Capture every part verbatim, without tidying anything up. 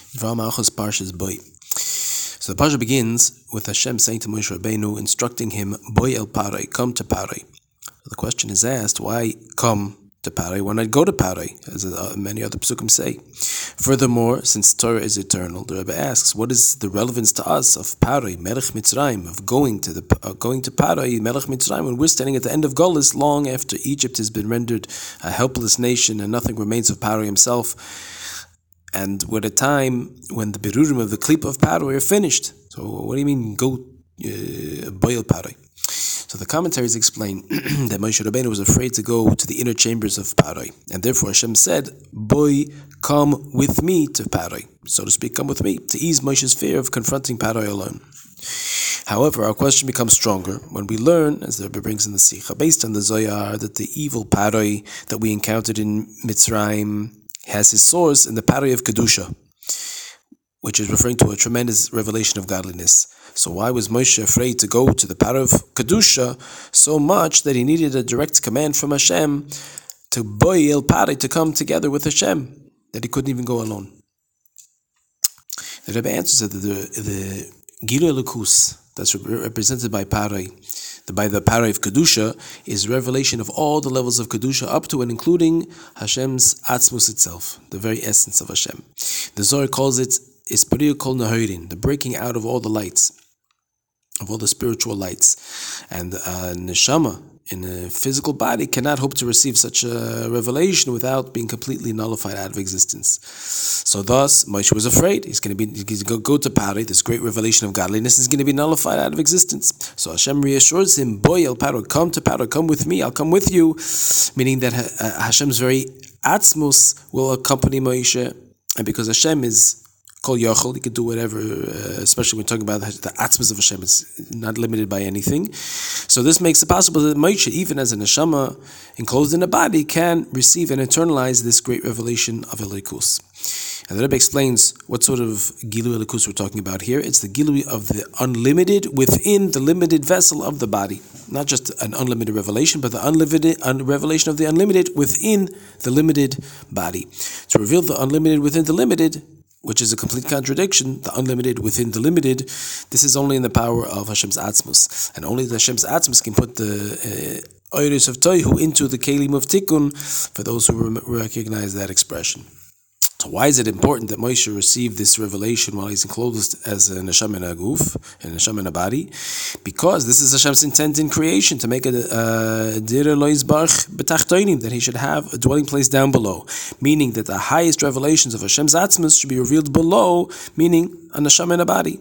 V'Malchus Parshas Boy. So the parsha begins with Hashem saying to Moshe Rabbeinu, instructing him, Boy el Parai, come to Parai. So the question is asked, why come to Parai? Why not go to Parai, as uh, many other psukim say? Furthermore, since Torah is eternal, the Rebbe asks, what is the relevance to us of Parai, Melech Mitzrayim, of going to the uh, going to Parai, Melech Mitzrayim, when we're standing at the end of Golus, long after Egypt has been rendered a helpless nation and nothing remains of Parai himself? And we're at a time when the Berurim of the Klippa of Parai are finished. So what do you mean, go uh, boil Parai? So the commentaries explain that Moshe Rabbeinu was afraid to go to the inner chambers of Parai. And therefore Hashem said, Boy, come with me to Parai. So to speak, come with me, to ease Moshe's fear of confronting Parai alone. However, our question becomes stronger when we learn, as the Rebbe brings in the Sikha, based on the Zohar, that the evil Parai that we encountered in Mitzrayim has his source in the Parai of Kedusha, which is referring to a tremendous revelation of godliness. So why was Moshe afraid to go to the Parai of Kedusha so much that he needed a direct command from Hashem to Boy el Parai, to come together with Hashem, that he couldn't even go alone? The Rebbe answers that the, the Gilui Elokus that's represented by Parai, by the Parai of Kedusha, is revelation of all the levels of Kedusha up to and including Hashem's Atzmus itself, the very essence of Hashem. The Zohar calls it Ispriya Kol Nahirin, the breaking out of all the lights, of all the spiritual lights. And uh, Neshama, in a physical body, cannot hope to receive such a revelation without being completely nullified out of existence. So thus, Moshe was afraid. He's going to be he's going to go to Parai. This great revelation of godliness is going to be nullified out of existence. So Hashem reassures him, Boy el Parai, come to Parai, come with me, I'll come with you. Meaning that Hashem's very Atzmus will accompany Moshe. And because Hashem is Kol Yachol, he could do whatever, uh, especially when talking about the Atzmus of Hashem, it's not limited by anything. So this makes it possible that Moshe, even as a neshama enclosed in a body, can receive and internalize this great revelation of Elikus. And the Rebbe explains what sort of Gilui Elikus we're talking about here. It's the Gilui of the unlimited within the limited vessel of the body. Not just an unlimited revelation, but the unlimited un- revelation of the unlimited within the limited body. To reveal the unlimited within the limited, which is a complete contradiction, the unlimited within the limited, this is only in the power of Hashem's Atzmus. And only the Hashem's Atzmus can put the Oiris uh, of Toihu into the Kelim of Tikkun, for those who re- recognize that expression. So why is it important that Moshe receive this revelation while he's enclosed as a neshama in a guf, a neshama in a body? Because this is Hashem's intent in creation, to make a dir lo yizbarach b'tachtonim, that he should have a dwelling place down below. Meaning that the highest revelations of Hashem's atzmus should be revealed below, meaning a neshama in a body,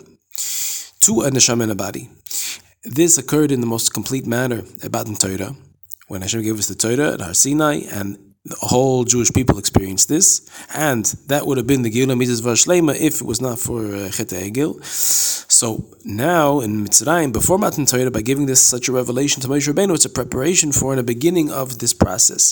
to a neshama in a body. This occurred in the most complete manner about the Torah, when Hashem gave us the Torah at Har Sinai, and the whole Jewish people experienced this, and that would have been the Geulah Mitzvah Shleima if it was not for uh, Chet HaEgel. So now in Mitzrayim, before Matan Torah, by giving this such a revelation to Moshe Rabbeinu, it's a preparation for and a beginning of this process.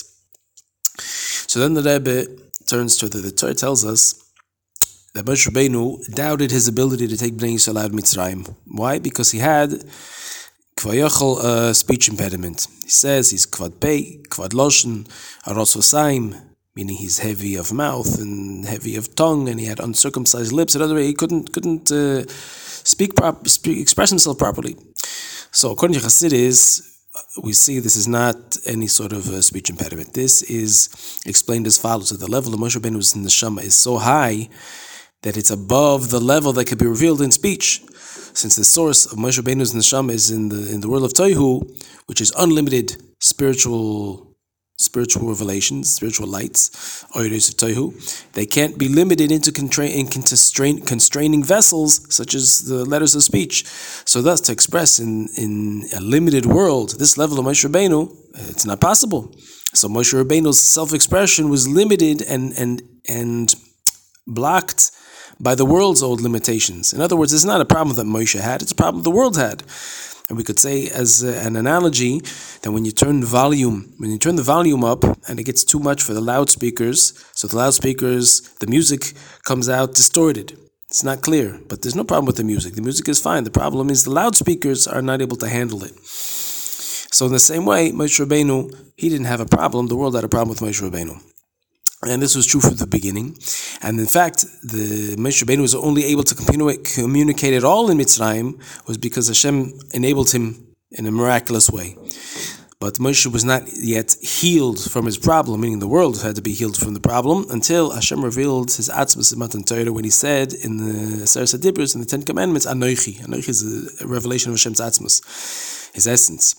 So then the Rebbe turns to the, the Torah tells us that Moshe Rabbeinu doubted his ability to take Bnei Yisrael out of Mitzrayim. Why? Because he had Kvayachol, uh, speech impediment. He says he's Kvad Pei, Kvad Loshen, Arososaim, meaning he's heavy of mouth and heavy of tongue, and he had uncircumcised lips. In other words, he couldn't couldn't uh, speak, prop, speak, express himself properly. So according to Chassidus, we see this is not any sort of uh, speech impediment. This is explained as follows: that the level of Moshe Rabbeinu's neshama is so high that it's above the level that could be revealed in speech. Since the source of Moshe Rabbeinu's neshama is in the in the world of Toihu, which is unlimited spiritual spiritual revelations, spiritual lights, Oiros of Toihu, they can't be limited into contra- in constrain- constraining vessels such as the letters of speech. So thus, to express in, in a limited world this level of Moshe Rabbeinu, it's not possible. So Moshe Rabbeinu's self-expression was limited and and and blocked by the world's old limitations. In other words, it's not a problem that Moshe had, it's a problem the world had. And we could say as an analogy that when you turn volume, when you turn the volume up and it gets too much for the loudspeakers, so the loudspeakers, the music comes out distorted. It's not clear, but there's no problem with the music. The music is fine. The problem is the loudspeakers are not able to handle it. So in the same way, Moshe Rabbeinu, he didn't have a problem. The world had a problem with Moshe Rabbeinu. And this was true from the beginning. And in fact, the Moshe Rabbeinu was only able to communicate at all in Mitzrayim was because Hashem enabled him in a miraculous way. But Moshe was not yet healed from his problem, meaning the world had to be healed from the problem, until Hashem revealed his Atzmus in Matan Torah when he said in the Aseret HaDibros, in the Ten Commandments, Anochi. Anochi is a revelation of Hashem's Atzmus, his essence.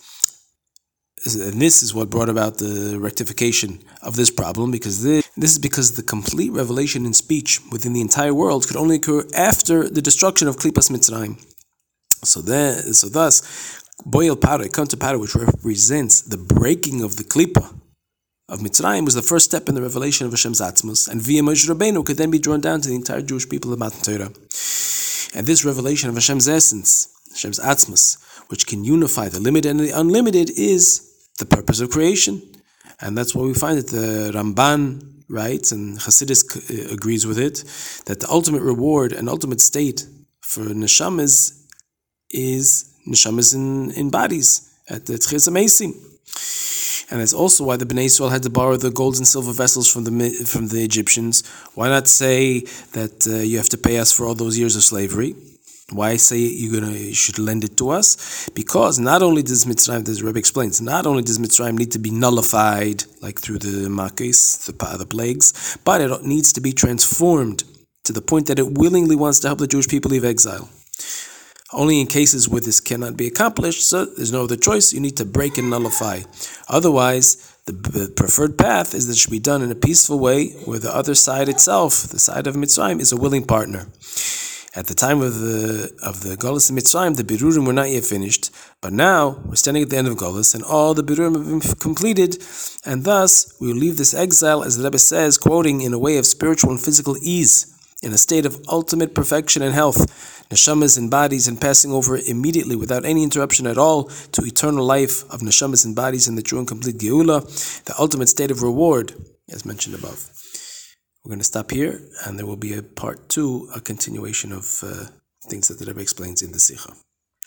And this is what brought about the rectification of this problem, because this, this is because the complete revelation in speech within the entire world could only occur after the destruction of Klipas Mitzrayim. So then, so thus, Boyel Paray, come to Paray, which represents the breaking of the Klipa of Mitzrayim, was the first step in the revelation of Hashem's Atzmus, and via Moshe Rabbeinu could then be drawn down to the entire Jewish people of Matan Torah. And this revelation of Hashem's essence, Hashem's Atzmus, which can unify the limited and the unlimited, is the purpose of creation. And that's why we find that the Ramban writes, and Chassidus agrees with it, that the ultimate reward and ultimate state for neshamas is neshamas in, in bodies, at the Tchias HaMeisim. And that's also why the Bnei Yisrael had to borrow the gold and silver vessels from the from the Egyptians. Why not say that uh, you have to pay us for all those years of slavery? Why say you're gonna you should lend it to us? Because not only does Mitzrayim, as Rebbe explains, not only does Mitzrayim need to be nullified, like through the Makis, the, the plagues, but it needs to be transformed to the point that it willingly wants to help the Jewish people leave exile. Only in cases where this cannot be accomplished, so there's no other choice, you need to break and nullify. Otherwise, the preferred path is that it should be done in a peaceful way, where the other side itself, the side of Mitzrayim, is a willing partner. At the time of the of the Golus in Mitzrayim, the Birurim were not yet finished, but now we're standing at the end of Golus, and all the Birurim have been completed, and thus we will leave this exile, as the Rebbe says, quoting, in a way of spiritual and physical ease, in a state of ultimate perfection and health, neshamas and bodies, and passing over immediately, without any interruption at all, to eternal life of neshamas and bodies in the true and complete Geula, the ultimate state of reward, as mentioned above. We're going to stop here, and there will be a part two, a continuation of uh, things that the Rebbe explains in the Sikha.